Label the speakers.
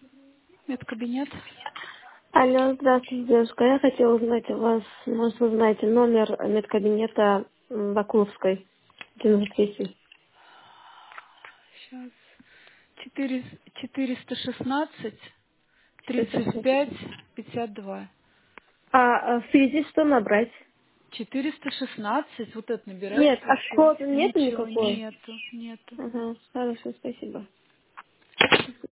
Speaker 1: Медкабинет.
Speaker 2: Алло, здравствуйте, девушка. Я хотела узнать у вас, может, вы знаете номер медкабинета Бакловской, 93.
Speaker 1: Сейчас. 416 35
Speaker 2: 416.
Speaker 1: 52.
Speaker 2: В связи что набрать?
Speaker 1: 416, вот это
Speaker 2: Нет,
Speaker 1: набираете, и
Speaker 2: а
Speaker 1: все.
Speaker 2: кода нету
Speaker 1: Ничего
Speaker 2: никакой?
Speaker 1: нету, нету.
Speaker 2: Ага, хорошо, спасибо.